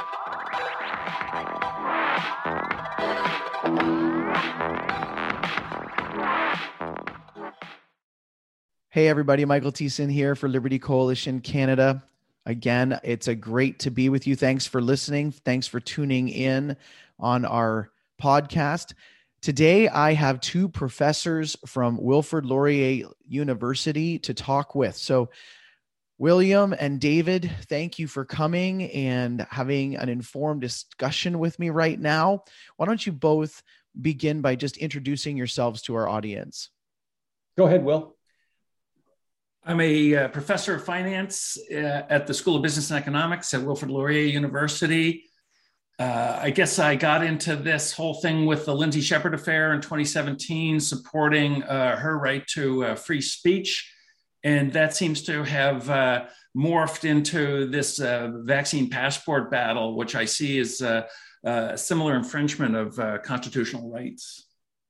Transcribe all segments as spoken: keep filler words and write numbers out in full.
Hey everybody, Michael Thiessen here for Liberty Coalition Canada. Again, it's a great to be with you. Thanks for listening. Thanks for tuning in on our podcast. Today, I have two professors from Wilfrid Laurier University to talk with. So William and David, thank you for coming and having an informed discussion with me right now. Why don't you both begin by just introducing yourselves to our audience? Go ahead, Will. I'm a uh, professor of finance uh, at the School of Business and Economics at Wilfrid Laurier University. Uh, I guess I got into this whole thing with the Lindsay Shepherd affair in twenty seventeen, supporting uh, her right to uh, free speech. And that seems to have uh, morphed into this uh, vaccine passport battle, which I see as uh, uh, a similar infringement of uh, constitutional rights.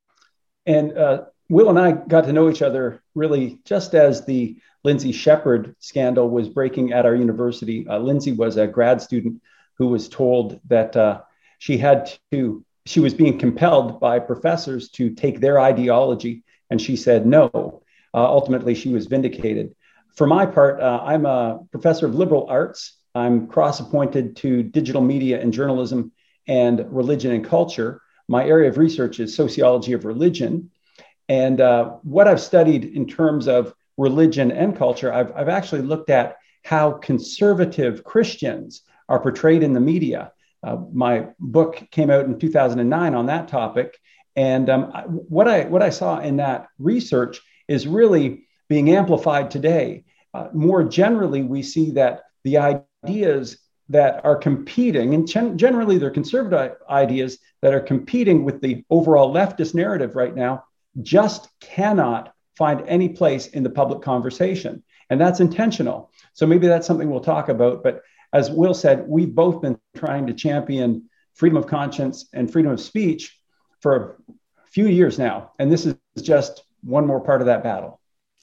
And uh, Will and I got to know each other really just as the Lindsay Shepherd scandal was breaking at our university. Uh, Lindsay was a grad student who was told that uh, she had to, she was being compelled by professors to take their ideology, and she said no. Uh, ultimately, she was vindicated. For my part, uh, I'm a professor of liberal arts. I'm cross-appointed to digital media and journalism and religion and culture. My area of research is sociology of religion. And uh, what I've studied in terms of religion and culture, I've, I've actually looked at how conservative Christians are portrayed in the media. Uh, my book came out in two thousand nine on that topic. And um, what I what I saw in that research is really being amplified today. Uh, more generally, we see that the ideas that are competing, and gen- generally they're conservative ideas that are competing with the overall leftist narrative right now, just cannot find any place in the public conversation. And that's intentional. So maybe that's something we'll talk about. But as Will said, we've both been trying to champion freedom of conscience and freedom of speech for a few years now. And this is just one more part of that battle.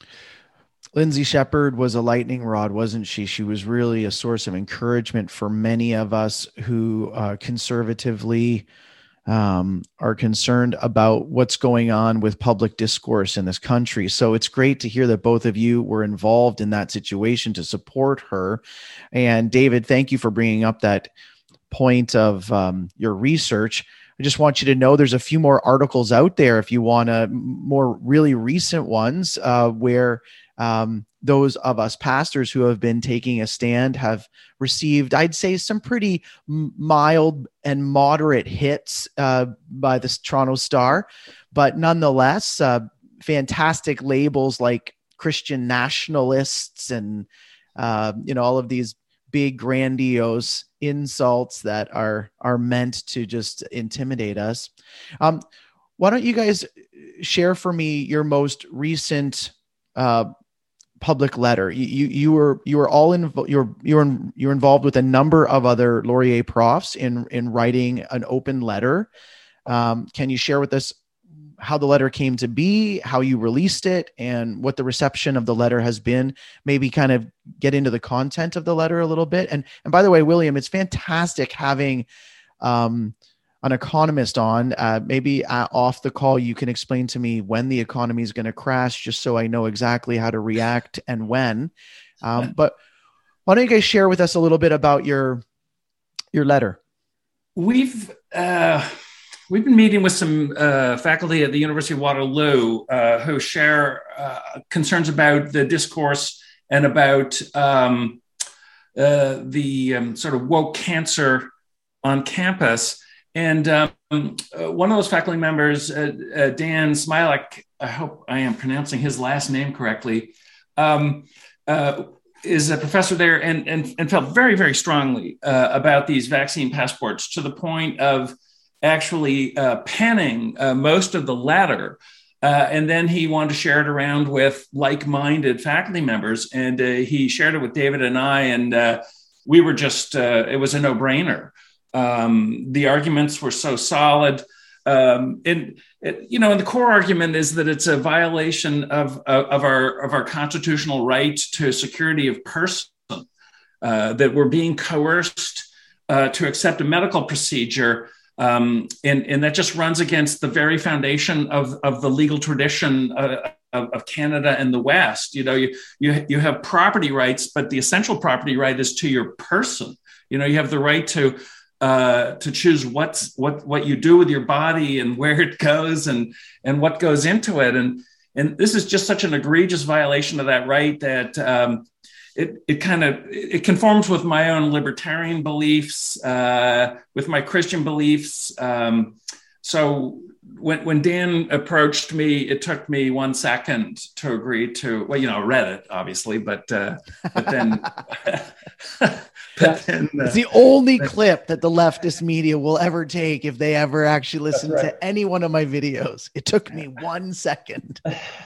Lindsay Shepherd was a lightning rod, wasn't she? She was really a source of encouragement for many of us who uh, conservatively um, are concerned about what's going on with public discourse in this country. So it's great to hear that both of you were involved in that situation to support her. And David, thank you for bringing up that point of um, your research. I just want you to know there's a few more articles out there if you want to, more really recent ones uh, where um, those of us pastors who have been taking a stand have received, I'd say, some pretty mild and moderate hits uh, by the Toronto Star, but nonetheless, uh, fantastic labels like Christian nationalists and uh, you know all of these big grandiose insults that are are meant to just intimidate us. Um, why don't you guys share for me your most recent uh, public letter? You, you you were you were all in you're you're in, you're involved with a number of other Laurier profs in in writing an open letter. Um, can you share with us how the letter came to be, how you released it, and what the reception of the letter has been? Maybe kind of get into the content of the letter a little bit. And and by the way, William, it's fantastic having um, an economist on. Uh, maybe uh, off the call, you can explain to me when the economy is going to crash, just so I know exactly how to react and when. Um, but why don't you guys share with us a little bit about your your letter? We've uh... We've been meeting with some uh, faculty at the University of Waterloo uh, who share uh, concerns about the discourse and about um, uh, the um, sort of woke cancer on campus. And um, uh, one of those faculty members, uh, uh, Dan Smilak, I hope I am pronouncing his last name correctly, um, uh, is a professor there and, and, and felt very, very strongly uh, about these vaccine passports, to the point of actually uh, penning uh, most of the letter. Uh, and then he wanted to share it around with like-minded faculty members. And uh, he shared it with David and I, and uh, we were just, uh, it was a no-brainer. Um, the arguments were so solid. Um, and, it, you know, and the core argument is that it's a violation of, of, of, our, of our constitutional right to security of person, uh, that we're being coerced uh, to accept a medical procedure. Um, and, and that just runs against the very foundation of, of the legal tradition uh, of, of Canada and the West. You know, you, you, you have property rights, but the essential property right is to your person. You know, you have the right to uh, to choose what's, what what you do with your body and where it goes and and what goes into it. And and this is just such an egregious violation of that right that um, it it kind of it conforms with my own libertarian beliefs, uh, with my Christian beliefs. Um, so when when Dan approached me, it took me one second to agree to. Well, you know, I read it obviously, but uh, but then. But then, uh, it's the only clip that the leftist media will ever take if they ever actually listen right. to any one of my videos. It took me one second.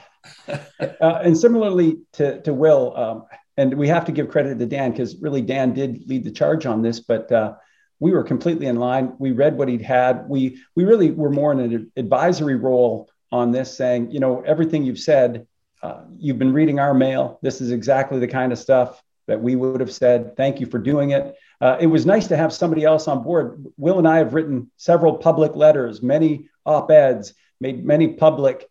uh, and similarly to, to Will, um, and we have to give credit to Dan because really Dan did lead the charge on this, but uh, we were completely in line. We read what he'd had. We, we really were more in an advisory role on this, saying, you know, everything you've said, uh, you've been reading our mail. This is exactly the kind of stuff that we would have said. Thank you for doing it. Uh, it was nice to have somebody else on board. Will and I have written several public letters, many op-eds, made many public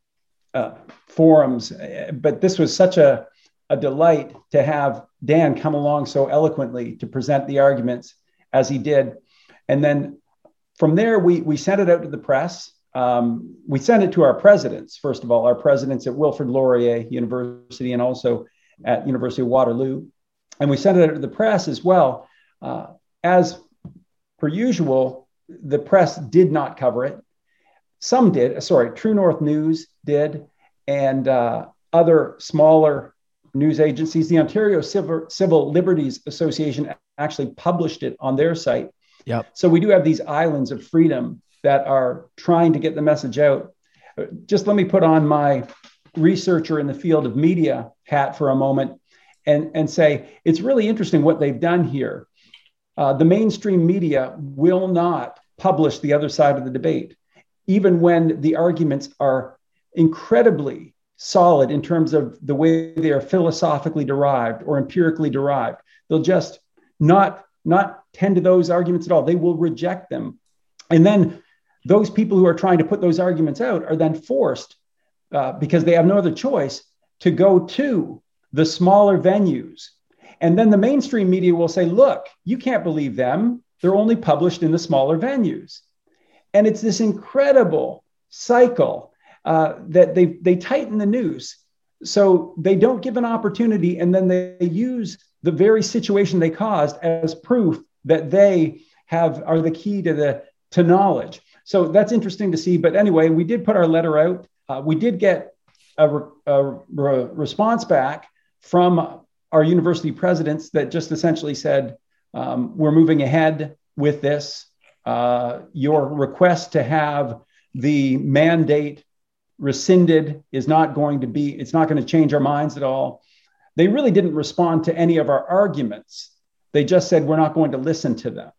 uh, forums, but this was such a, a delight to have Dan come along so eloquently to present the arguments as he did. And then from there, we, we sent it out to the press. Um, we sent it to our presidents, first of all, our presidents at Wilfrid Laurier University and also at University of Waterloo. And we sent it out to the press as well. Uh, as per usual, the press did not cover it. Some did, sorry, True North News did, and uh, other smaller news agencies. The Ontario Civil, Civil Liberties Association actually published it on their site. Yep. So we do have these islands of freedom that are trying to get the message out. Just let me put on my researcher in the field of media hat for a moment and, and say, it's really interesting what they've done here. Uh, the mainstream media will not publish the other side of the debate, even when the arguments are incredibly solid in terms of the way they are philosophically derived or empirically derived. They'll just not, not tend to those arguments at all. They will reject them. And then those people who are trying to put those arguments out are then forced Uh, because they have no other choice, to go to the smaller venues. And then the mainstream media will say, look, you can't believe them. They're only published in the smaller venues. And it's this incredible cycle uh, that they, they tighten the noose. So they don't give an opportunity, and then they use the very situation they caused as proof that they have are the key to the to knowledge. So that's interesting to see. But anyway, we did put our letter out. Uh, we did get a, re- a re- response back from our university presidents that just essentially said, um, we're moving ahead with this. Uh, your request to have the mandate rescinded is not going to be, it's not going to change our minds at all. They really didn't respond to any of our arguments. They just said, we're not going to listen to them.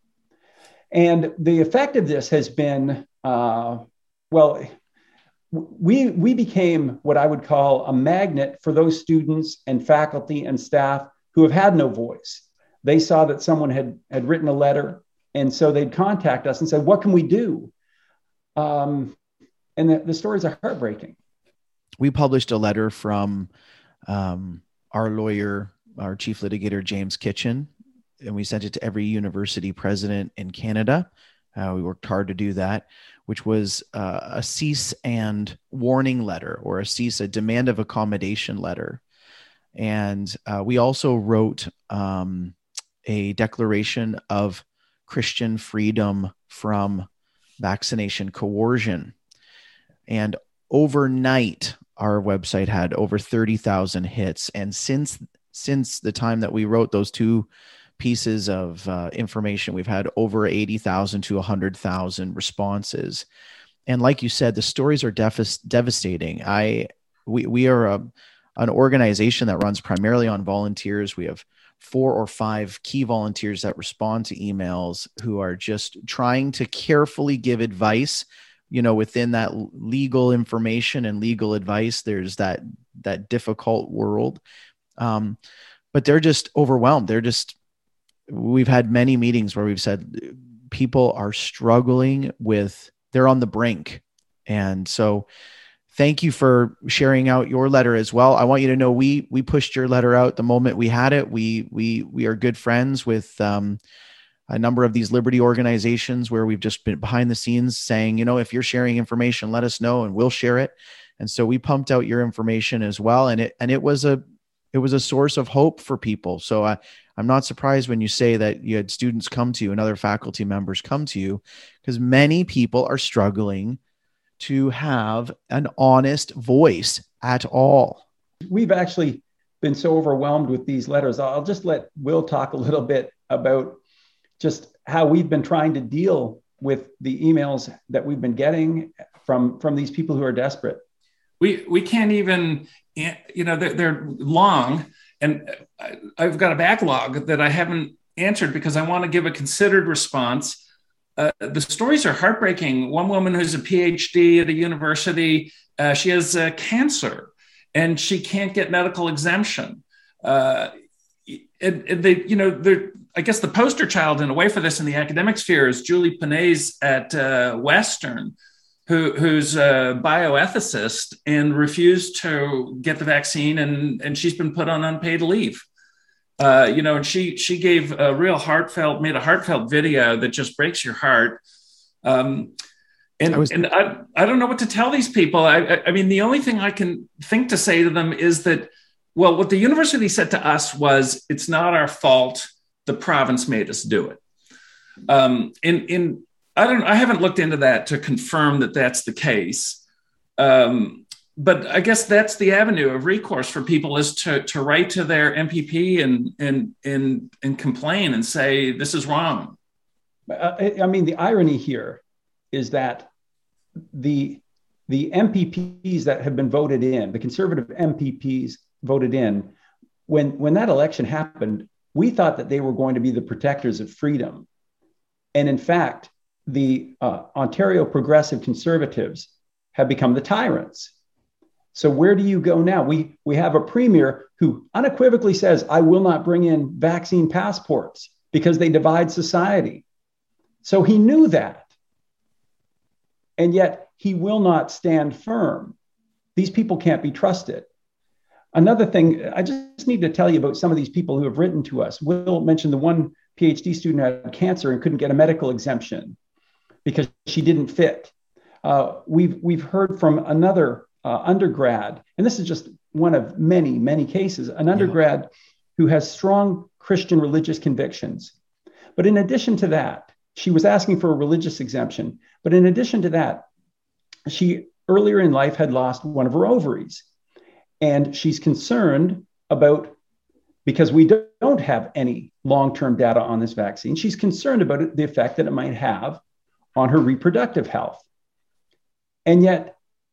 And the effect of this has been, uh, well, we we became what I would call a magnet for those students and faculty and staff who have had no voice. They saw that someone had, had written a letter, and so they'd contact us and said, what can we do? Um, and the, the stories are heartbreaking. We published a letter from um, our lawyer, our chief litigator, James Kitchen, and we sent it to every university president in Canada. Uh, we worked hard to do that, which was uh, a cease and warning letter, or a cease, a demand of accommodation letter. And uh, we also wrote um, a declaration of Christian freedom from vaccination coercion. And overnight, our website had over thirty thousand hits. And since since the time that we wrote those two pieces of uh, information, we've had over eighty thousand to one hundred thousand responses. And like you said, the stories are dev- devastating. I we we are a, an organization that runs primarily on volunteers. We have four or five key volunteers that respond to emails who are just trying to carefully give advice. You know, within that legal information and legal advice, there's that that difficult world. Um, but they're just overwhelmed. They're just we've had many meetings where we've said people are struggling with, they're on the brink. And so thank you for sharing out your letter as well. I want you to know we we pushed your letter out the moment we had it. We we we are good friends with um, a number of these Liberty organizations where we've just been behind the scenes saying, you know, if you're sharing information, let us know and we'll share it. And so we pumped out your information as well, and it and it was a it was a source of hope for people. So I, I'm not surprised when you say that you had students come to you and other faculty members come to you, because many people are struggling to have an honest voice at all. We've actually been so overwhelmed with these letters. I'll just let Will talk a little bit about just how we've been trying to deal with the emails that we've been getting from, from these people who are desperate. We we can't even, you know, they're, they're long, and I've got a backlog that I haven't answered because I want to give a considered response. Uh, the stories are heartbreaking. One woman who's a PhD at a university, uh, she has uh, cancer and she can't get medical exemption. Uh, and, and they, you know, they're, I guess the poster child in a way for this in the academic sphere is Julie Panez at uh, Western, who, who's a bioethicist and refused to get the vaccine, and, and she's been put on unpaid leave. Uh, you know, and she she gave a real heartfelt, made a heartfelt video that just breaks your heart. Um, and I, was, and I, I don't know what to tell these people. I, I, I mean, the only thing I can think to say to them is that, well, what the university said to us was, it's not our fault. The province made us do it. Um, in in I don't I haven't looked into that to confirm that that's the case. Um, But I guess that's the avenue of recourse for people, is to, to write to their M P P and, and, and, and complain and say, this is wrong. I mean, the irony here is that the, the M P Ps that have been voted in, the conservative M P Ps voted in, when, when that election happened, we thought that they were going to be the protectors of freedom. And in fact, the uh, Ontario Progressive Conservatives have become the tyrants. So where do you go now? We, we have a premier who unequivocally says, I will not bring in vaccine passports because they divide society. So he knew that. And yet he will not stand firm. These people can't be trusted. Another thing, I just need to tell you about some of these people who have written to us. Will mentioned the one PhD student who had cancer and couldn't get a medical exemption because she didn't fit. Uh, we've, we've heard from another Uh, undergrad, and this is just one of many, many cases, an undergrad yeah. who has strong Christian religious convictions. But in addition to that, she was asking for a religious exemption. But in addition to that, she earlier in life had lost one of her ovaries. And she's concerned about, because we don't have any long-term data on this vaccine, she's concerned about it, the effect that it might have on her reproductive health. And yet,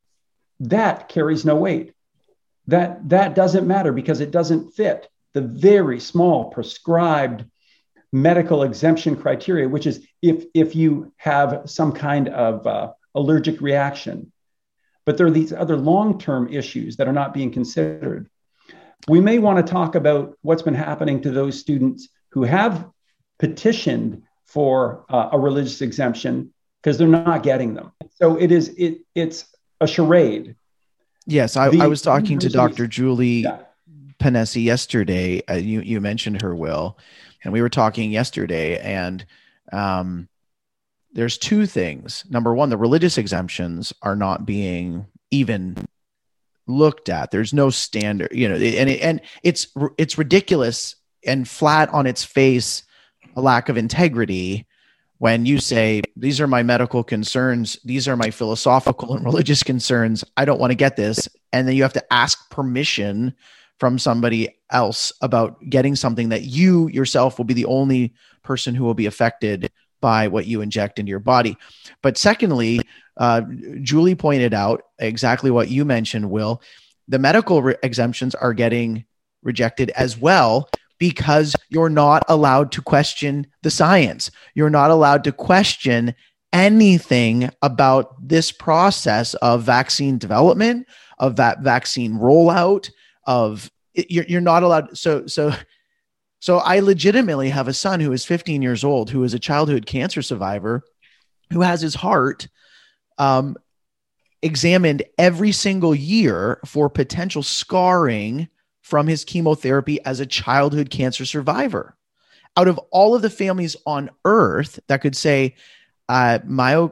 that carries no weight. That, that doesn't matter because it doesn't fit the very small prescribed medical exemption criteria, which is if, if you have some kind of uh, allergic reaction. But there are these other long-term issues that are not being considered. We may want to talk about what's been happening to those students who have petitioned for uh, a religious exemption because they're not getting them. So it is, it, it's a charade. Yes, I, I was talking to Doctor Julie yeah. Panez yesterday. Uh, you you mentioned her, Will, and we were talking yesterday. And um, there's two things. Number one, the religious exemptions are not being even looked at. There's no standard, you know, and it, and it's it's ridiculous and flat on its face, a lack of integrity. When you say, these are my medical concerns, these are my philosophical and religious concerns, I don't want to get this. And then you have to ask permission from somebody else about getting something that you yourself will be the only person who will be affected by what you inject into your body. But secondly, uh, Julie pointed out exactly what you mentioned, Will. The medical re- exemptions are getting rejected as well, because you're not allowed to question the science. You're not allowed to question anything about this process of vaccine development, of that vaccine rollout, of you're, you're not allowed. So, so, So I legitimately have a son who is fifteen years old, who is a childhood cancer survivor, who has his heart um, examined every single year for potential scarring from his chemotherapy as a childhood cancer survivor. Out of all of the families on earth that could say uh, myo,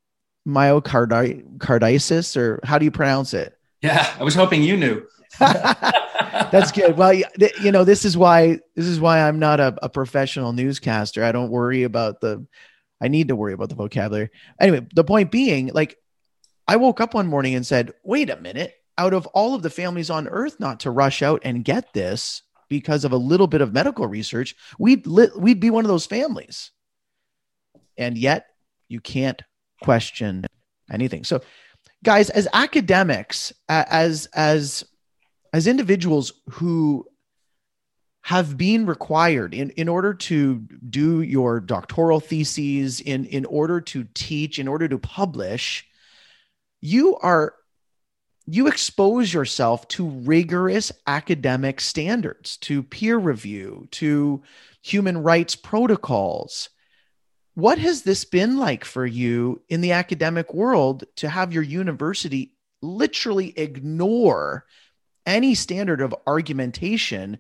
myocarditis, or how do you pronounce it? Yeah, I was hoping you knew. That's good. Well, you know, this is why this is why I'm not a, a professional newscaster. I don't worry about the, I need to worry about the vocabulary. Anyway, the point being, like, I woke up one morning and said, wait a minute, out of all of the families on earth not to rush out and get this because of a little bit of medical research, we'd li- we'd be one of those families. And yet you can't question anything. So guys, as academics, as, as, as individuals who have been required in, in order to do your doctoral theses, in, in order to teach, in order to publish, you are, you expose yourself to rigorous academic standards, to peer review, to human rights protocols. What has this been like for you in the academic world to have your university literally ignore any standard of argumentation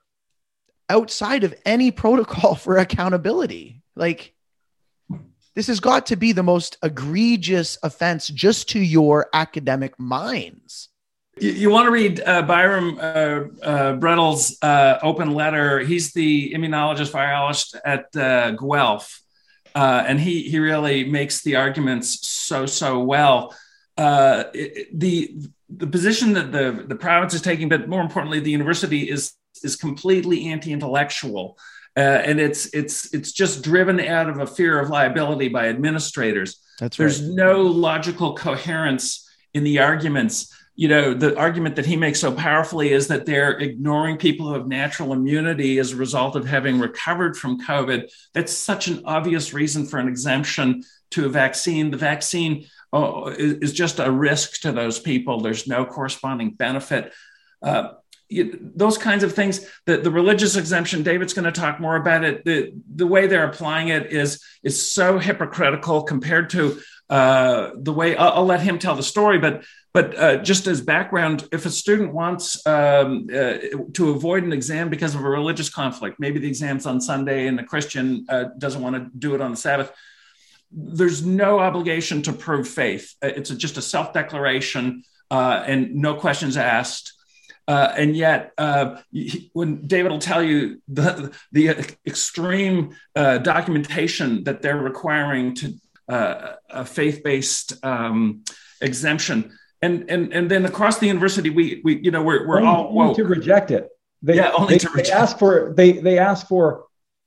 outside of any protocol for accountability? Like, this has got to be the most egregious offense just to your academic minds. You, you want to read uh, Byram uh, uh, Brettle's uh, open letter. He's the immunologist, virologist at uh, Guelph. Uh, and he he really makes the arguments so, so well. Uh, it, the the position that the, the province is taking, but more importantly, the university is is completely anti-intellectual. Uh, and it's it's it's just driven out of a fear of liability by administrators. That's right. There's no logical coherence in the arguments. You know, the argument that he makes so powerfully is that they're ignoring people who have natural immunity as a result of having recovered from COVID. That's such an obvious reason for an exemption to a vaccine. The vaccine oh, is, is just a risk to those people. There's no corresponding benefit. Uh, you, those kinds of things, the, the religious exemption, David's going to talk more about it. The, the way they're applying it is, is so hypocritical compared to uh, the way, I'll, I'll let him tell the story, but But uh, just as background, if a student wants um, uh, to avoid an exam because of a religious conflict, maybe the exam's on Sunday and the Christian uh, doesn't want to do it on the Sabbath, there's no obligation to prove faith. It's a, just a self-declaration uh, and no questions asked. Uh, and yet, uh, when David will tell you the, the extreme uh, documentation that they're requiring to uh, a faith-based um, exemption, And and and then across the university, we we you know we're we're only, all woke. Only to reject it. They, yeah, only they, to reject. They ask for they they ask for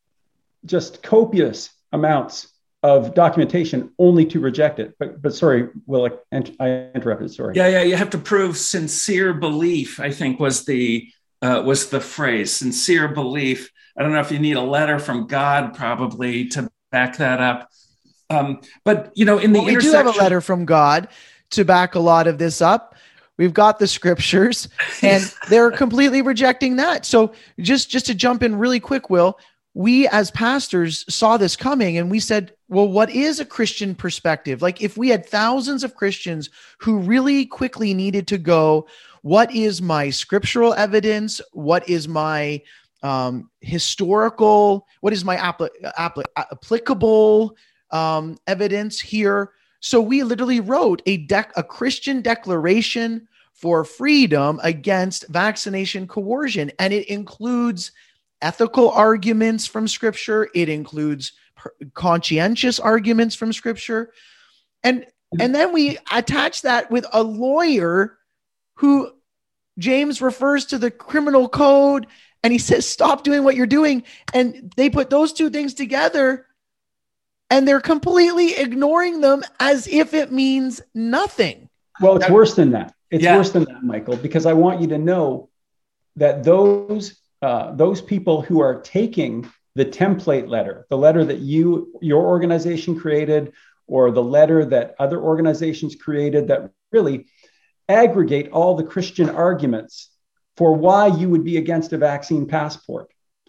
just copious amounts of documentation, only to reject it. But but sorry, Will, I interrupted. Sorry. Yeah, yeah. You have to prove sincere belief, I think was the uh, was the phrase. Sincere belief. I don't know if you need a letter from God probably to back that up. Um, but you know, in the well, we intersection, do have a letter from God to back a lot of this up. We've got the scriptures and they're completely rejecting that. So just, just to jump in really quick, Will, we as pastors saw this coming and we said, well, what is a Christian perspective? Like if we had thousands of Christians who really quickly needed to go, what is my scriptural evidence? What is my um, historical, what is my appli- appli- applicable um, evidence here? So we literally wrote a dec- a Christian declaration for freedom against vaccination coercion. And it includes ethical arguments from scripture. It includes per- conscientious arguments from scripture. And, and then we attach that with a lawyer who James refers to the criminal code and he says, stop doing what you're doing. And they put those two things together and they're completely ignoring them as if it means nothing. Well, it's worse than that. It's yeah. worse than that, Michael, because I want you to know that those uh, those people who are taking the template letter, the letter that you your organization created, or the letter that other organizations created that really aggregate all the Christian arguments for why you would be against a vaccine passport.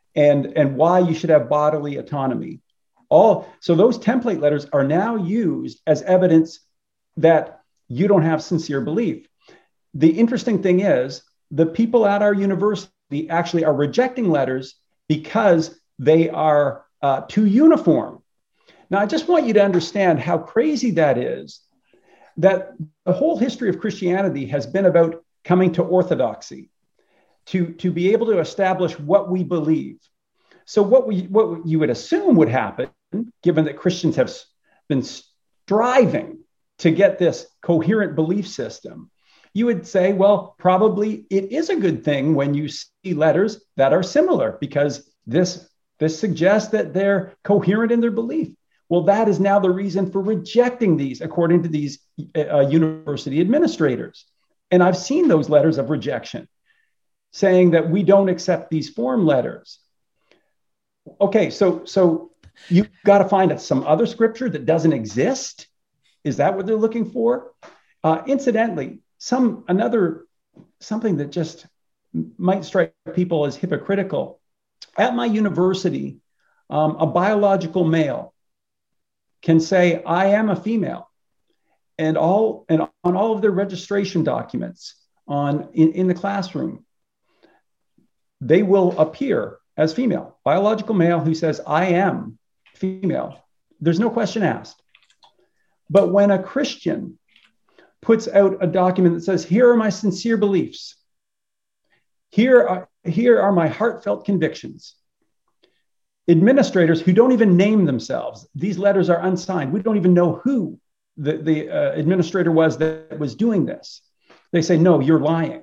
and, and why you should have bodily autonomy. All so those template letters are now used as evidence that you don't have sincere belief. The interesting thing is the people at our university actually are rejecting letters because they are uh, too uniform. Now, I just want you to understand how crazy that is, that the whole history of Christianity has been about coming to orthodoxy, to, to be able to establish what we believe. So what we what you would assume would happen, given that Christians have been striving to get this coherent belief system, you would say, well, probably it is a good thing when you see letters that are similar, because this, this suggests that they're coherent in their belief. Well, that is now the reason for rejecting these, according to these uh, university administrators. And I've seen those letters of rejection saying that we don't accept these form letters. Okay, so, so you've got to find some other scripture that doesn't exist. Is that what they're looking for? Uh, incidentally, some another something that just might strike people as hypocritical. At my university, um, a biological male can say, I am a female. And all and on all of their registration documents on in, in the classroom, they will appear as female. Biological male who says, I am female. There's no question asked. But when a Christian puts out a document that says, here are my sincere beliefs, here are, here are my heartfelt convictions, administrators who don't even name themselves, these letters are unsigned, we don't even know who the, the uh, administrator was that was doing this. They say, no, you're lying.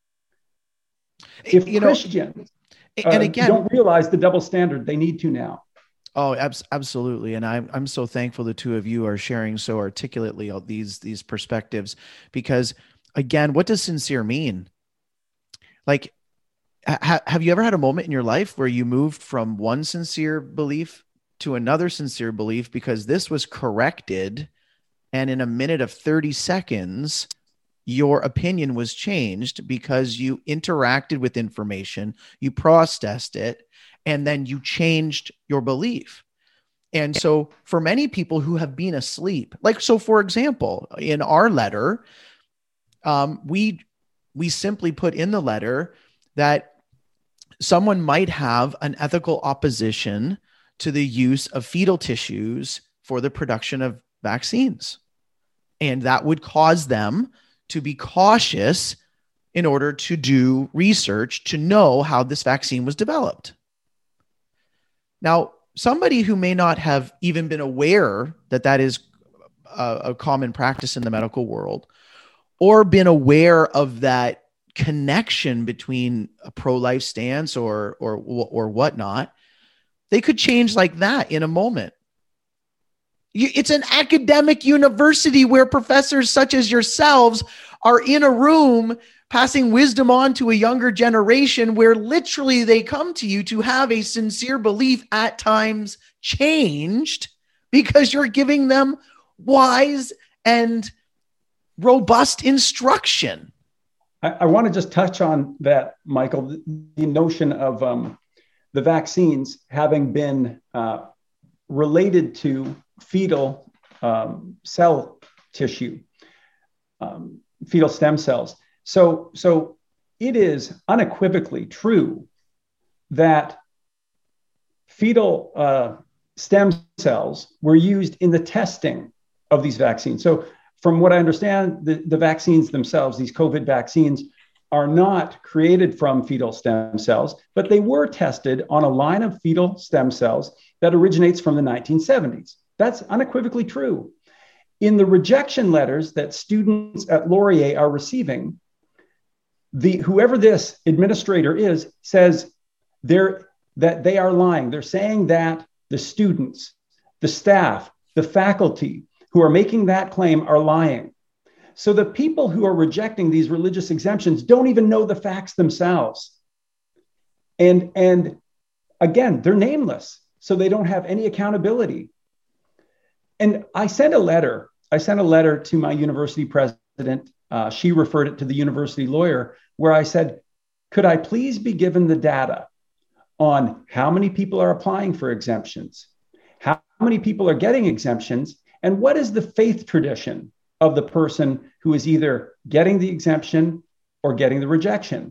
If you Christians know, and again, uh, don't realize the double standard, they need to now. Oh, abs- absolutely. And I'm, I'm so thankful the two of you are sharing so articulately all these, these perspectives, because again, what does sincere mean? Like, ha- have you ever had a moment in your life where you moved from one sincere belief to another sincere belief because this was corrected, and in a minute of thirty seconds, your opinion was changed because you interacted with information, you processed it, and then you changed your belief? And so for many people who have been asleep, like, so for example, in our letter, um, we, we simply put in the letter that someone might have an ethical opposition to the use of fetal tissues for the production of vaccines. And that would cause them to be cautious in order to do research to know how this vaccine was developed. Now, somebody who may not have even been aware that that is a, a common practice in the medical world, or been aware of that connection between a pro-life stance or, or, or whatnot, they could change like that in a moment. It's an academic university where professors such as yourselves are in a room passing wisdom on to a younger generation, where literally they come to you to have a sincere belief at times changed because you're giving them wise and robust instruction. I, I want to just touch on that, Michael, the, the notion of um, the vaccines having been uh, related to fetal um, cell tissue, um, fetal stem cells. So, so it is unequivocally true that fetal uh, stem cells were used in the testing of these vaccines. So from what I understand, the, the vaccines themselves, these COVID vaccines, are not created from fetal stem cells, but they were tested on a line of fetal stem cells that originates from the nineteen seventies. That's unequivocally true. In the rejection letters that students at Laurier are receiving, the whoever this administrator is says they're, that they are lying. They're saying that the students, the staff, the faculty who are making that claim are lying. So the people who are rejecting these religious exemptions don't even know the facts themselves. And, and again, they're nameless, so they don't have any accountability. And I sent a letter. I sent a letter to my university president. Uh, she referred it to the university lawyer, where I said, could I please be given the data on how many people are applying for exemptions, how many people are getting exemptions, and what is the faith tradition of the person who is either getting the exemption or getting the rejection.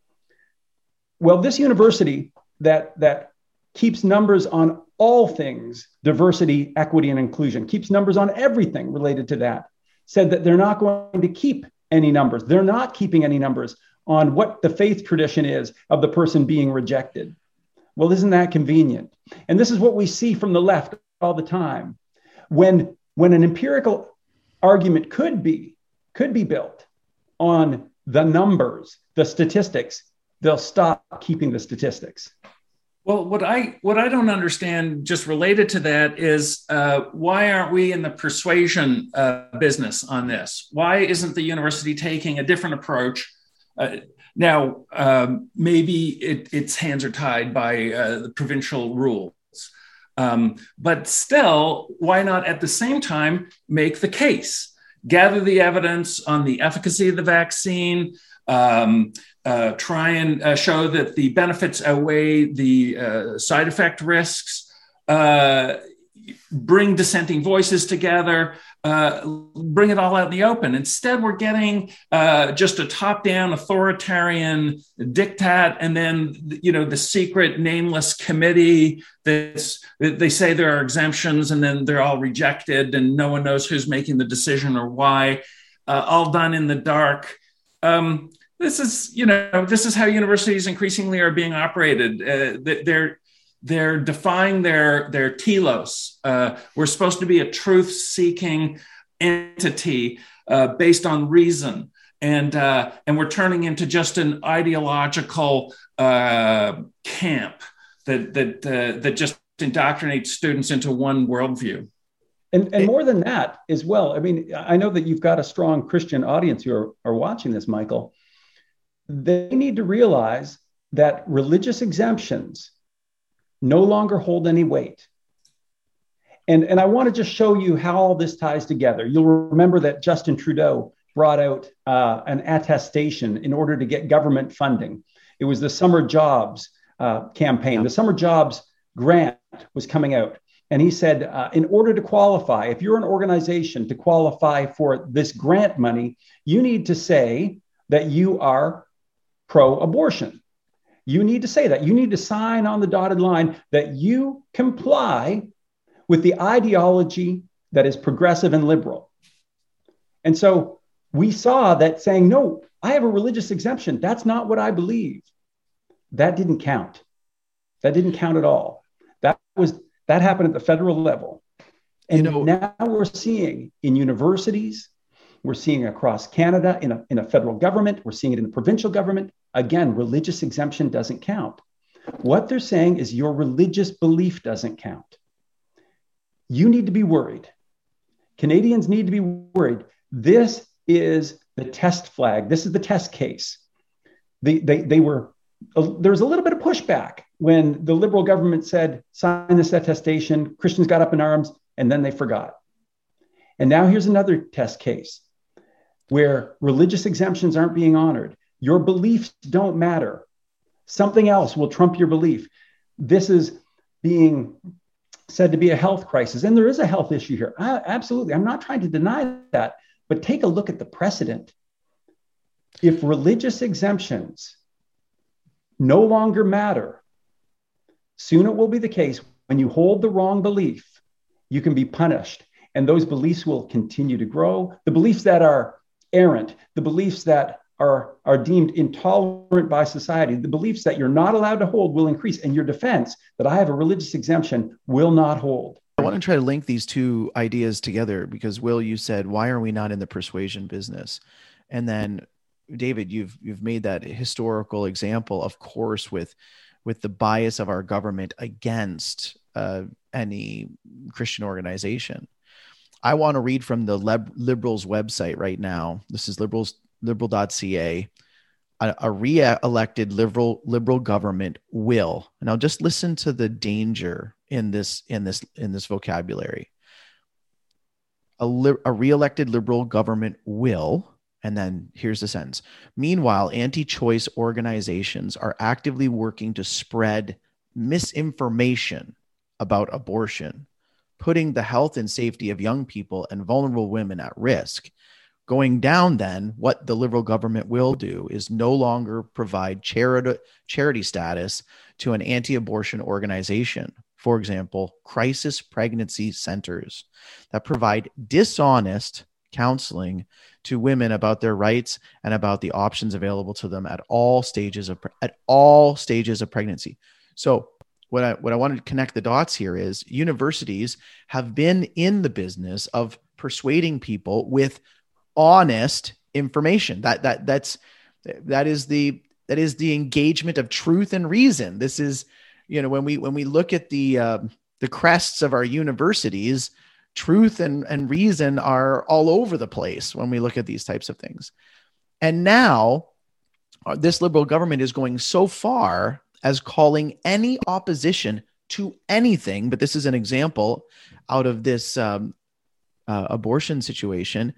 Well, this university that, that keeps numbers on all things diversity, equity, and inclusion, keeps numbers on everything related to that, said that they're not going to keep any numbers. They're not keeping any numbers on what the faith tradition is of the person being rejected. Well, isn't that convenient? And this is what we see from the left all the time. When, when an empirical argument could be, could be built on the numbers, the statistics, they'll stop keeping the statistics. Well, what I what I don't understand, just related to that, is uh, why aren't we in the persuasion uh, business on this? Why isn't the university taking a different approach? Uh, now, um, maybe it, its hands are tied by uh, the provincial rules, um, but still, why not at the same time make the case, gather the evidence on the efficacy of the vaccine, um, uh, try and uh, show that the benefits outweigh the uh, side effect risks, uh, bring dissenting voices together, uh, bring it all out in the open. Instead, we're getting uh, just a top-down authoritarian diktat, and then, you know, the secret nameless committee that's, they say there are exemptions and then they're all rejected and no one knows who's making the decision or why, uh, all done in the dark. Um, this is, you know, this is how universities increasingly are being operated. Uh, they're They're defying their, their telos. Uh, we're supposed to be a truth-seeking entity uh, based on reason. And, uh, and we're turning into just an ideological uh, camp that, that, uh, that just indoctrinates students into one worldview. And, and more than that as well. I mean, I know that you've got a strong Christian audience who are, are watching this, Michael. They need to realize that religious exemptions no longer hold any weight. And, and I want to just show you how all this ties together. You'll remember that Justin Trudeau brought out uh, an attestation in order to get government funding. It was the Summer Jobs uh, campaign. The Summer Jobs grant was coming out. And he said, uh, in order to qualify, if you're an organization to qualify for this grant money, you need to say that you are pro-abortion. You need to say that. You need to sign on the dotted line that you comply with the ideology that is progressive and liberal. And so we saw that saying, no, I have a religious exemption. That's not what I believe. That didn't count. That didn't count at all. That was that happened at the federal level. And you know, now we're seeing in universities, we're seeing across Canada in a, in a federal government, we're seeing it in the provincial government. Again, religious exemption doesn't count. What they're saying is your religious belief doesn't count. You need to be worried. Canadians need to be worried. This is the test flag. This is the test case. They, they, they were, uh, there was a little bit of pushback when the Liberal government said, sign this attestation. Christians got up in arms, and then they forgot. And now here's another test case where religious exemptions aren't being honored. Your beliefs don't matter. Something else will trump your belief. This is being said to be a health crisis. And there is a health issue here. I, absolutely. I'm not trying to deny that. But take a look at the precedent. If religious exemptions no longer matter, soon it will be the case when you hold the wrong belief, you can be punished. And those beliefs will continue to grow. The beliefs that are errant, the beliefs that are, are deemed intolerant by society, the beliefs that you're not allowed to hold will increase, and your defense that I have a religious exemption will not hold. I want to try to link these two ideas together because, Will, you said, why are we not in the persuasion business? And then, David, you've you've made that historical example, of course, with, with the bias of our government against uh, any Christian organization. I want to read from the Lib- Liberals website right now. This is liberals. liberal dot c a, a, a re-elected liberal liberal government will. Now just listen to the danger in this in this in this vocabulary. A, li- a re-elected liberal government will, and then here's the sentence. Meanwhile, anti-choice organizations are actively working to spread misinformation about abortion, putting the health and safety of young people and vulnerable women at risk. Going down, then, what the Liberal government will do is no longer provide charity, charity status to an anti-abortion organization. For example, crisis pregnancy centers that provide dishonest counseling to women about their rights and about the options available to them at all stages of at all stages of pregnancy. So what I what I wanted to connect the dots here is universities have been in the business of persuading people with honest information. That that that's that is the that is the engagement of truth and reason. This is, you know, when we when we look at the uh, the crests of our universities, truth and, and reason are all over the place when we look at these types of things. And now uh, this Liberal government is going so far as calling any opposition to anything, but this is an example out of this um, uh, abortion situation,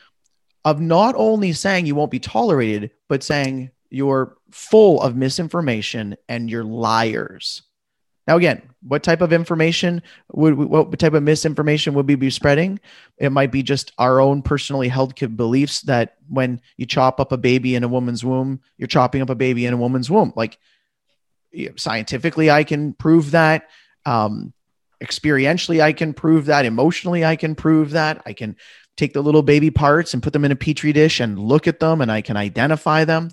of not only saying you won't be tolerated, but saying you're full of misinformation and you're liars. Now, again, what type of information would we, what type of misinformation would we be spreading? It might be just our own personally held beliefs that when you chop up a baby in a woman's womb, you're chopping up a baby in a woman's womb. Like, scientifically, I can prove that. Um, experientially, I can prove that. Emotionally, I can prove that. I can take the little baby parts and put them in a petri dish and look at them, and I can identify them.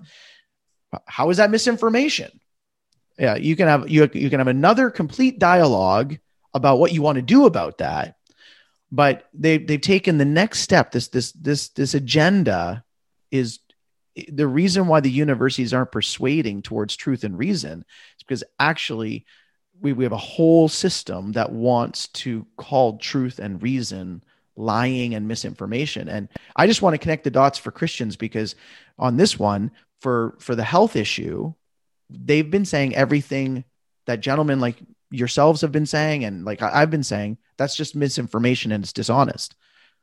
How is that misinformation? Yeah, you can have you, you can have another complete dialogue about what you want to do about that, but they they've taken the next step. This this this this agenda is the reason why the universities aren't persuading towards truth and reason. Is because actually we we have a whole system that wants to call truth and reason lying and misinformation. And I just want to connect the dots for Christians, because on this one, for for the health issue, they've been saying everything that gentlemen like yourselves have been saying, and like I've been saying, that's just misinformation and it's dishonest.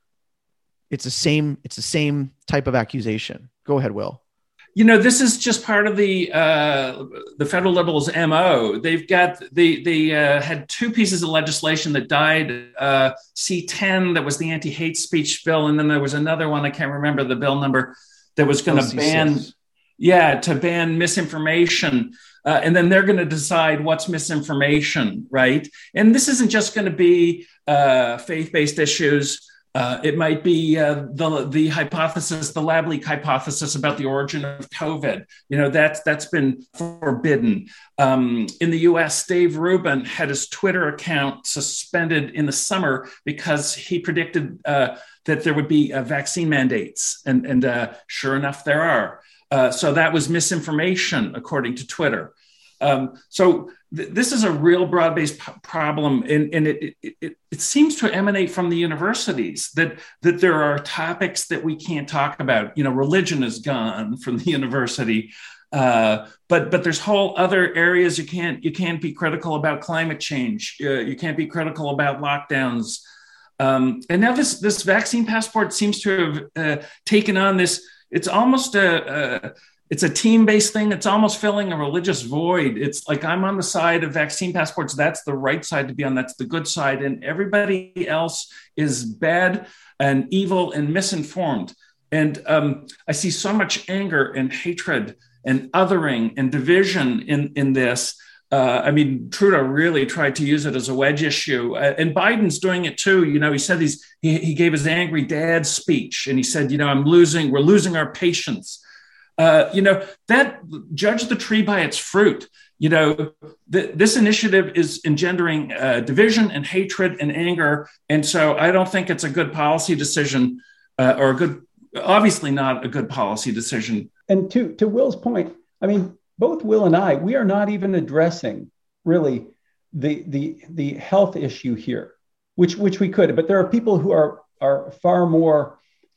It's the same, it's the same type of accusation. Go ahead, Will. You know, this is just part of the uh, the federal Liberals' M O. They've got they they uh, had two pieces of legislation that died. Uh, C ten, that was the anti-hate speech bill, and then there was another one, I can't remember the bill number, that was going to ban, yeah, to ban misinformation. Uh, and then they're going to decide what's misinformation, right? And this isn't just going to be uh, faith-based issues. Uh, it might be uh, the the hypothesis, the lab leak hypothesis about the origin of COVID. You know, that's that's been forbidden. Um, in the U S, Dave Rubin had his Twitter account suspended in the summer because he predicted uh, that there would be uh, vaccine mandates, and and uh, sure enough, there are. Uh, so that was misinformation, according to Twitter. Um, so th- this is a real broad-based p- problem, and, and it, it, it, it seems to emanate from the universities, that, that there are topics that we can't talk about. You know, religion is gone from the university, uh, but but there's whole other areas you can't you can't be critical about climate change. Uh, you can't be critical about lockdowns, um, and now this this vaccine passport seems to have uh, taken on this. It's almost a, a It's a team-based thing. It's almost filling a religious void. It's like, I'm on the side of vaccine passports. That's the right side to be on. That's the good side. And everybody else is bad and evil and misinformed. And um, I see so much anger and hatred and othering and division in, in this. Uh, I mean, Trudeau really tried to use it as a wedge issue. Uh, and Biden's doing it too. You know, he said he's, he, he gave his angry dad speech, and he said, you know, I'm losing, we're losing our patience. Uh, you know, that judge the tree by its fruit. You know, th- this initiative is engendering uh, division and hatred and anger. And so I don't think it's a good policy decision uh, or a good, obviously not a good policy decision. And to, to Will's point, I mean, both Will and I, we are not even addressing really the, the, the health issue here, which, which we could, but there are people who are, are far more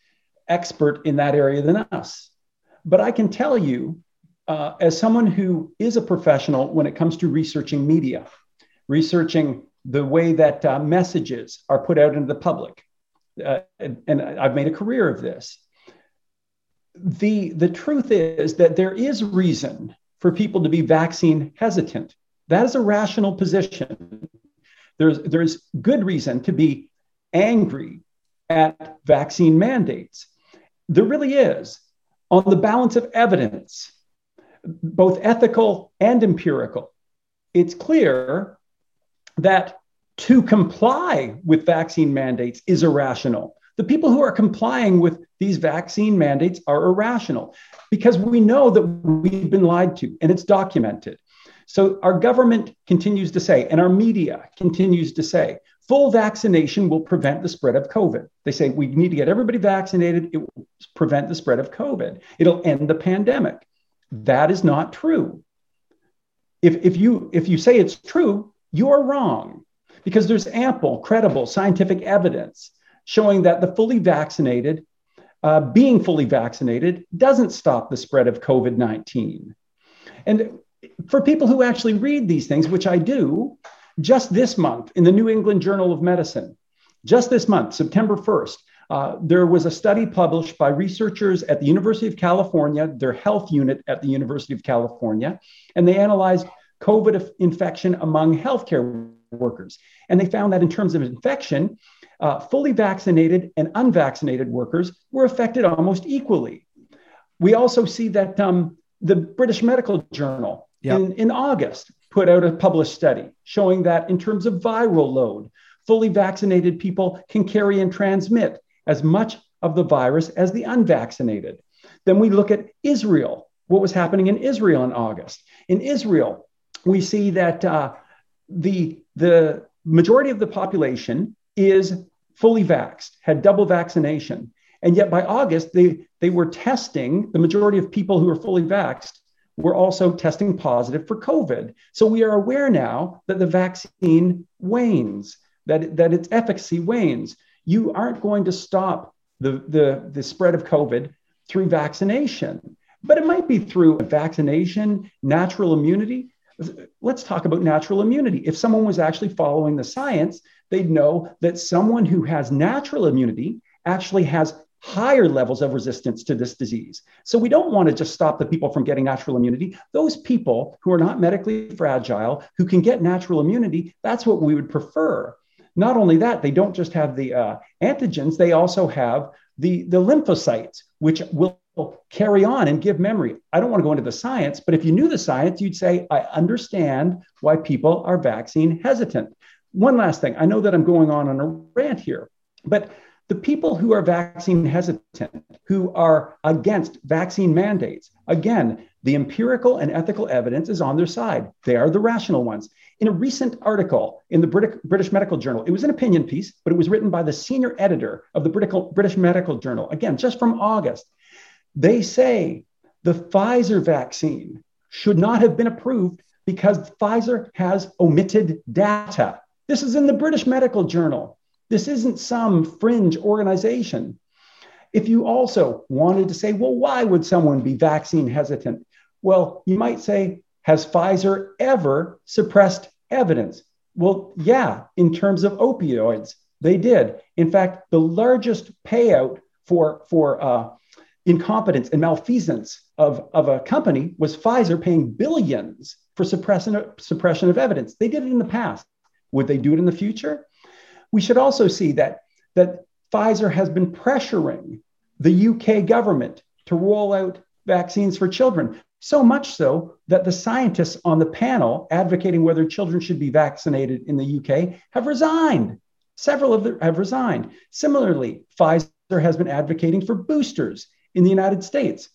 expert in that area than us. But I can tell you, uh, as someone who is a professional when it comes to researching media, researching the way that uh, messages are put out into the public, uh, and, and I've made a career of this, the, the truth is that there is reason for people to be vaccine hesitant. That is a rational position. There's, there's good reason to be angry at vaccine mandates. There really is. On the balance of evidence, both ethical and empirical, it's clear that to comply with vaccine mandates is irrational. The people who are complying with these vaccine mandates are irrational because we know that we've been lied to and it's documented. So our government continues to say, and our media continues to say, full vaccination will prevent the spread of COVID. They say we need to get everybody vaccinated. It will prevent the spread of COVID. It'll end the pandemic. That is not true. If, if, you, if you say it's true, you're wrong because there's ample, credible scientific evidence showing that the fully vaccinated, uh, being fully vaccinated doesn't stop the spread of COVID nineteen. And for people who actually read these things, which I do, just this month in the New England Journal of Medicine, just this month, September first, uh, there was a study published by researchers at the University of California, their health unit at the University of California, and they analyzed COVID infection among healthcare workers. And they found that in terms of infection, uh, fully vaccinated and unvaccinated workers were affected almost equally. We also see that um, the British Medical Journal yep. in, in August put out a published study showing that in terms of viral load, fully vaccinated people can carry and transmit as much of the virus as the unvaccinated. Then we look at Israel, what was happening in Israel in August. In Israel, we see that uh, the, the majority of the population is fully vaxxed, had double vaccination. And yet by August, they, they were testing, the majority of people who were fully vaxxed were also testing positive for COVID. So we are aware now that the vaccine wanes, that, that its efficacy wanes. You aren't going to stop the, the, the spread of COVID through vaccination, but it might be through vaccination, natural immunity. Let's talk about natural immunity. If someone was actually following the science, they'd know that someone who has natural immunity actually has higher levels of resistance to this disease. So we don't want to just stop the people from getting natural immunity. Those people who are not medically fragile, who can get natural immunity, that's what we would prefer. Not only that, they don't just have the uh, antigens, they also have the, the lymphocytes, which will carry on and give memory. I don't want to go into the science, but if you knew the science, you'd say, I understand why people are vaccine hesitant. One last thing, I know that I'm going on on a rant here, but the people who are vaccine hesitant, who are against vaccine mandates, again, the empirical and ethical evidence is on their side. They are the rational ones. In a recent article in the British Medical Journal, it was an opinion piece, but it was written by the senior editor of the British Medical Journal, again, just from August. They say the Pfizer vaccine should not have been approved because Pfizer has omitted data. This is in the British Medical Journal. This isn't some fringe organization. If you also wanted to say, well, why would someone be vaccine hesitant? Well, you might say, has Pfizer ever suppressed evidence? Well, yeah, in terms of opioids, they did. In fact, the largest payout for, for uh, incompetence and malfeasance of, of a company was Pfizer paying billions for suppression, suppression of evidence. They did it in the past. Would they do it in the future? We should also see that, that Pfizer has been pressuring the U K government to roll out vaccines for children, so much so that the scientists on the panel advocating whether children should be vaccinated in the U K have resigned. Several of them have resigned. Similarly, Pfizer has been advocating for boosters in the United States,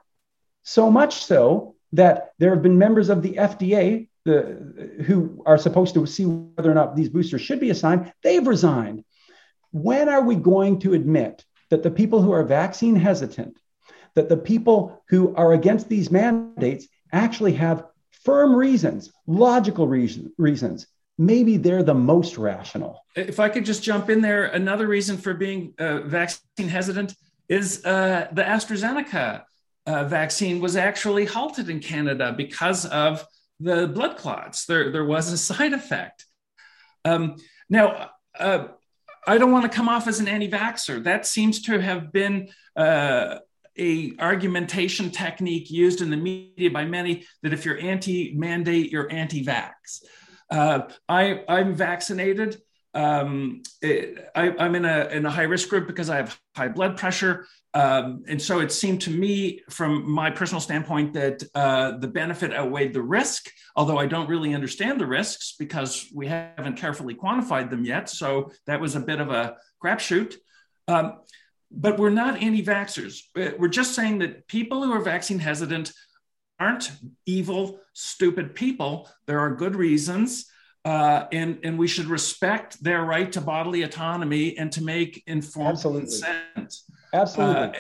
so much so that there have been members of the F D A The, who are supposed to see whether or not these boosters should be assigned, they've resigned. When are we going to admit that the people who are vaccine hesitant, that the people who are against these mandates actually have firm reasons, logical reason, reasons? Maybe they're the most rational. If I could just jump in there, another reason for being uh, vaccine hesitant is uh, the AstraZeneca uh, vaccine was actually halted in Canada because of the blood clots. There, there was a side effect. Um, now, uh, I don't want to come off as an anti-vaxxer. That seems to have been uh, a argumentation technique used in the media by many that if you're anti-mandate, you're anti-vax. Uh, I, I'm vaccinated. Um, it, I, I'm in a, in a high risk group because I have high blood pressure. Um, and so it seemed to me, from my personal standpoint, that uh, the benefit outweighed the risk, although I don't really understand the risks because we haven't carefully quantified them yet. So that was a bit of a crapshoot. Um, but we're not anti-vaxxers. We're just saying that people who are vaccine hesitant aren't evil, stupid people. There are good reasons. Uh, and, and we should respect their right to bodily autonomy and to make informed Absolutely. consent. Absolutely. Uh,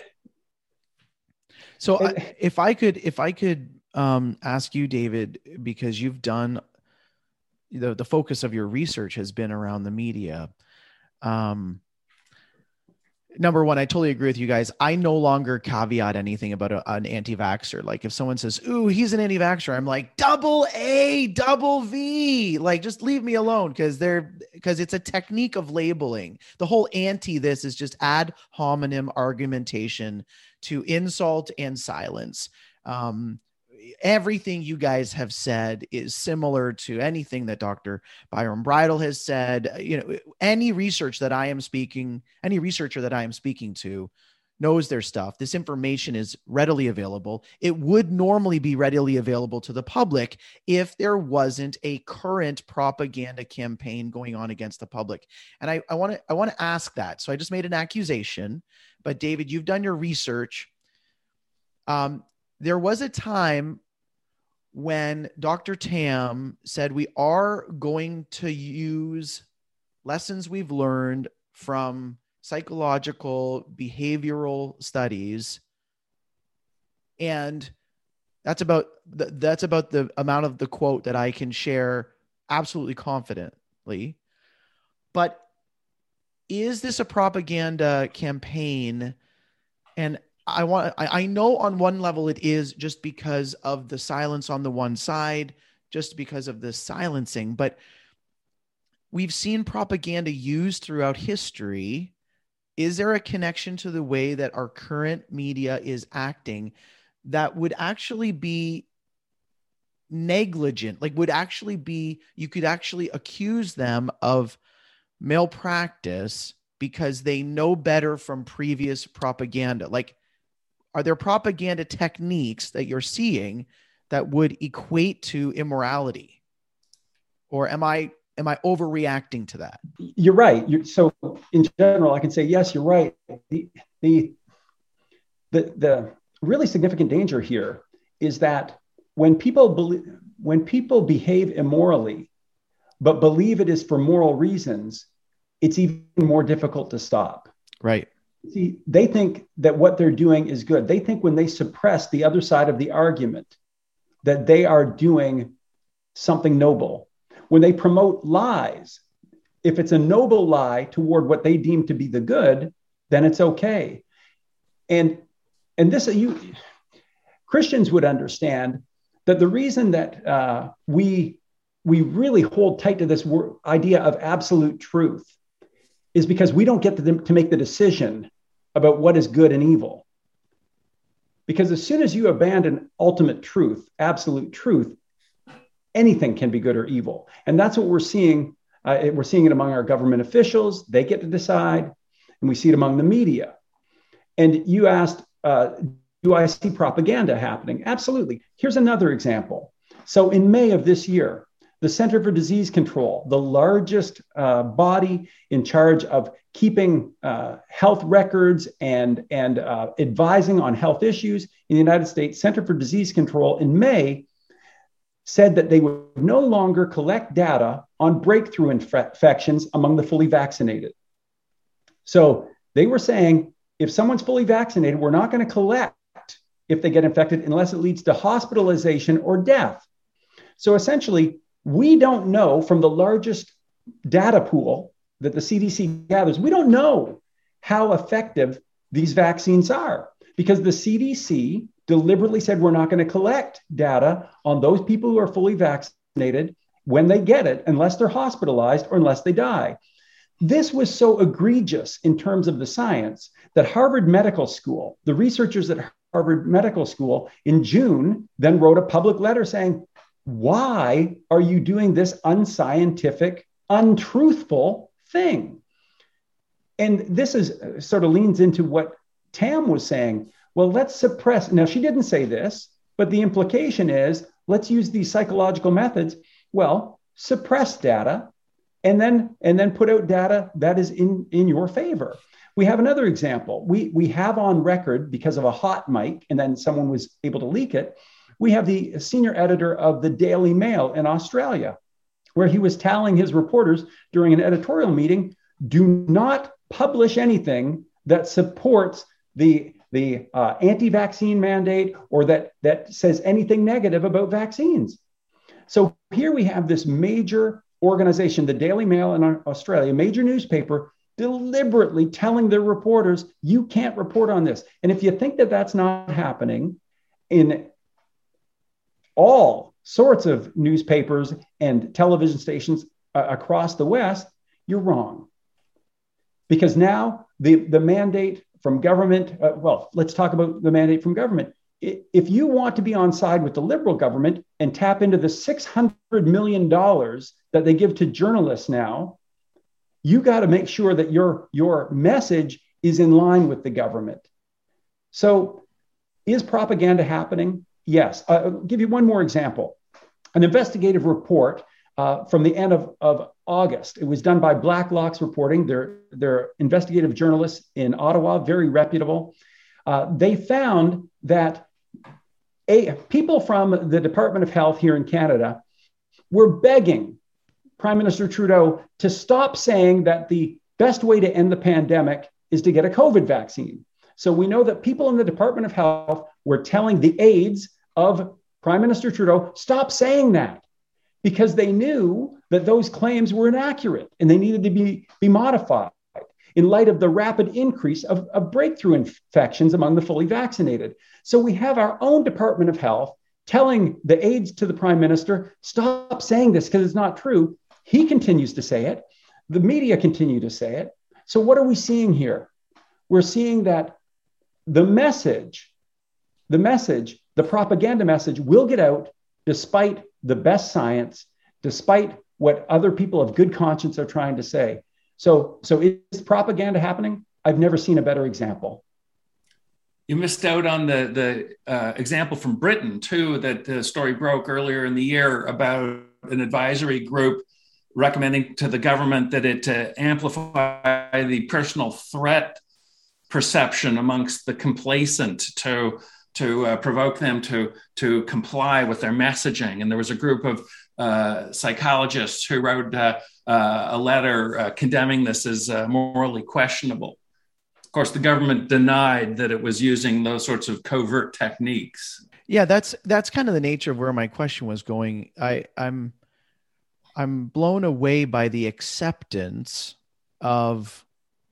so I, if I could, if I could um, ask you, David, because you've done the, the focus of your research has been around the media. Um, Number one, I totally agree with you guys. I no longer caveat anything about a, an anti-vaxxer. Like if someone says, ooh, he's an anti-vaxxer, I'm like, double A, double V. Like, just leave me alone because they're because it's a technique of labeling. The whole anti this is just ad hominem argumentation to insult and silence. Um, everything you guys have said is similar to anything that Doctor Byron Bridle has said. You know, any research that I am speaking, any researcher that I am speaking to knows their stuff. This information is readily available. It would normally be readily available to the public if there wasn't a current propaganda campaign going on against the public. And I want to, I want to ask that. So I just made an accusation, but David, you've done your research. Um, There was a time when Doctor Tam said we are going to use lessons we've learned from psychological behavioral studies. And that's about the, that's about the amount of the quote that I can share absolutely confidently. But is this a propaganda campaign? And I want, I, I know on one level it is just because of the silence on the one side, just because of the silencing, but we've seen propaganda used throughout history. Is there a connection to the way that our current media is acting that would actually be negligent? Like would actually be, you could actually accuse them of malpractice because they know better from previous propaganda. Like, are there propaganda techniques that you're seeing that would equate to immorality? Or am I am I overreacting to that? You're right. You're, so in general, I can say, yes, you're right. The, the, the, the really significant danger here is that when people believe, when people behave immorally, but believe it is for moral reasons, it's even more difficult to stop. Right. See, they think that what they're doing is good. They think when they suppress the other side of the argument, that they are doing something noble. When they promote lies, if it's a noble lie toward what they deem to be the good, then it's okay. And, and this, you Christians would understand that the reason that uh, we, we really hold tight to this word, idea of absolute truth is because we don't get to, to make the decision about what is good and evil. Because as soon as you abandon ultimate truth, absolute truth, anything can be good or evil. And that's what we're seeing. Uh, we're seeing it among our government officials. They get to decide. And we see it among the media. And you asked, uh, do I see propaganda happening? Absolutely. Here's another example. So in May of this year, the Center for Disease Control, the largest uh, body in charge of keeping uh, health records and, and uh, advising on health issues in the United States, Center for Disease Control in May said that they would no longer collect data on breakthrough inf- infections among the fully vaccinated. So they were saying, if someone's fully vaccinated, we're not going to collect if they get infected unless it leads to hospitalization or death. So essentially, we don't know from the largest data pool that the C D C gathers, we don't know how effective these vaccines are because the C D C deliberately said we're not going to collect data on those people who are fully vaccinated when they get it, unless they're hospitalized or unless they die. This was so egregious in terms of the science that Harvard Medical School, the researchers at Harvard Medical School in June then wrote a public letter saying, why are you doing this unscientific, untruthful thing? And this is sort of leans into what Tam was saying. Well, let's suppress. Now, she didn't say this, but the implication is let's use these psychological methods. Well, suppress data and then and then put out data that is in, in your favor. We have another example. We, we have on record, because of a hot mic, and then someone was able to leak it, we have the senior editor of the Daily Mail in Australia, where he was telling his reporters during an editorial meeting, do not publish anything that supports the, the uh, anti-vaccine mandate or that, that says anything negative about vaccines. So here we have this major organization, the Daily Mail in Australia, a major newspaper, deliberately telling their reporters, you can't report on this. And if you think that that's not happening in all sorts of newspapers and television stations uh, across the West, you're wrong. Because now the, the mandate from government, uh, well, let's talk about the mandate from government. If you want to be on side with the Liberal government and tap into the six hundred million dollars that they give to journalists now, you got to make sure that your, your message is in line with the government. So is propaganda happening? Yes. Uh, I'll give you one more example. An investigative report uh, from the end of, of August. It was done by Blacklock's Reporting. They're, they're investigative journalists in Ottawa, very reputable. Uh, they found that a, people from the Department of Health here in Canada were begging Prime Minister Trudeau to stop saying that the best way to end the pandemic is to get a COVID vaccine. So we know that people in the Department of Health were telling the aides of Prime Minister Trudeau, stop saying that, because they knew that those claims were inaccurate and they needed to be, be modified in light of the rapid increase of, of breakthrough infections among the fully vaccinated. So we have our own Department of Health telling the aides to the Prime Minister, stop saying this because it's not true. He continues to say it. The media continue to say it. So what are we seeing here? We're seeing that the message, the message, the propaganda message will get out despite the best science, despite what other people of good conscience are trying to say. So, so is propaganda happening? I've never seen a better example. You missed out on the, the uh, example from Britain, too, that the story broke earlier in the year about an advisory group recommending to the government that it uh, amplify the personal threat perception amongst the complacent to, to uh, provoke them to, to comply with their messaging. And there was a group of uh, psychologists who wrote uh, uh, a letter uh, condemning this as uh, morally questionable. Of course, the government denied that it was using those sorts of covert techniques. Yeah, that's that's kind of the nature of where my question was going. I, I'm I'm blown away by the acceptance of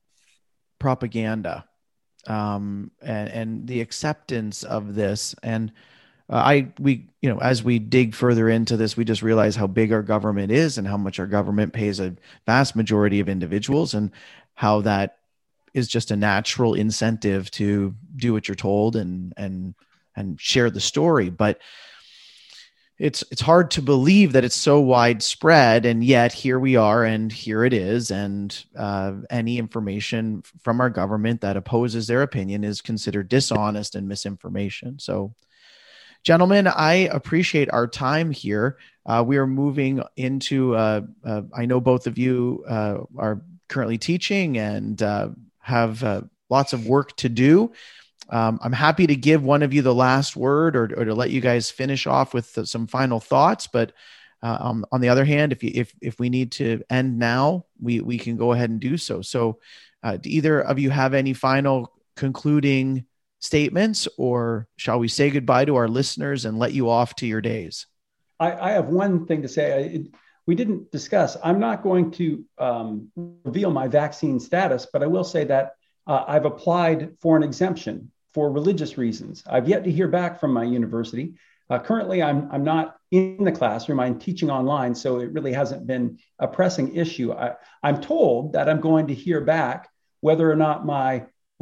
propaganda um, and, and the acceptance of this. And uh, I, we, you know, as we dig further into this, we just realize how big our government is and how much our government pays a vast majority of individuals and how that is just a natural incentive to do what you're told and, and, and share the story. But it's, it's hard to believe that it's so widespread, and yet here we are, and here it is. And uh, any information from our government that opposes their opinion is considered dishonest and misinformation. So, gentlemen, I appreciate our time here. Uh, we are moving into, uh, uh, I know both of you uh, are currently teaching and uh, have uh, lots of work to do. Um, I'm happy to give one of you the last word, or, or to let you guys finish off with the, some final thoughts. But uh, um, on the other hand, if you, if if we need to end now, we we can go ahead and do so. So, uh, do either of you have any final concluding statements, or shall we say goodbye to our listeners and let you off to your days? I, I have one thing to say. It, we didn't discuss. I'm not going to um, reveal my vaccine status, but I will say that uh, I've applied for an exemption for religious reasons. I've yet to hear back from my university. Uh, currently, I'm I'm not in the classroom. I'm teaching online, so it really hasn't been a pressing issue. I, I'm told that I'm going to hear back whether or not my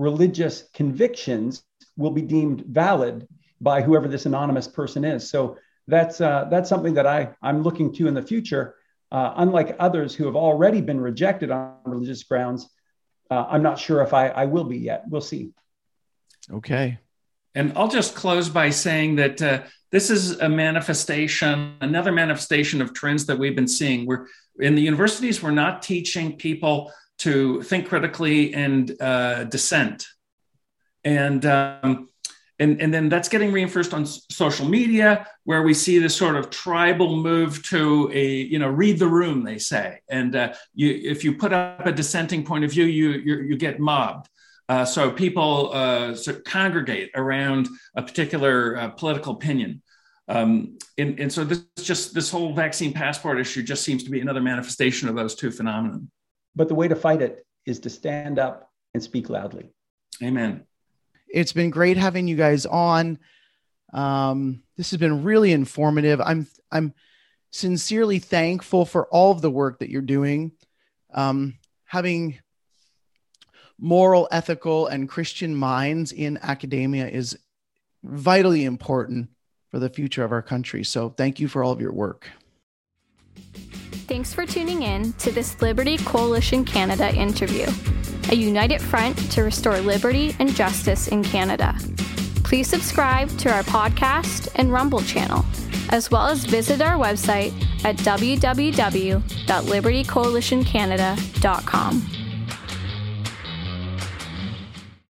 religious convictions will be deemed valid by whoever this anonymous person is. So that's uh, that's something that I, I'm looking to in the future. Uh, unlike others who have already been rejected on religious grounds, uh, I'm not sure if I, I will be yet. We'll see. Okay. And I'll just close by saying that uh, this is a manifestation, another manifestation of trends that we've been seeing. We're in the universities, we're not teaching people to think critically and uh, dissent. And, um, and, and then that's getting reinforced on s- social media, where we see this sort of tribal move to a, you know, read the room, they say. And uh, you, if you put up a dissenting point of view, you, you, you get mobbed. Uh, so people uh, sort of congregate around a particular uh, political opinion. Um, and, and so this just this whole vaccine passport issue just seems to be another manifestation of those two phenomena. But the way to fight it is to stand up and speak loudly. Amen. It's been great having you guys on. Um, this has been really informative. I'm I'm sincerely thankful for all of the work that you're doing. Um, having moral, ethical, and Christian minds in academia is vitally important for the future of our country. So thank you for all of your work. Thanks for tuning in to this Liberty Coalition Canada interview, a united front to restore liberty and justice in Canada. Please subscribe to our podcast and Rumble channel, as well as visit our website at w w w dot liberty coalition canada dot com.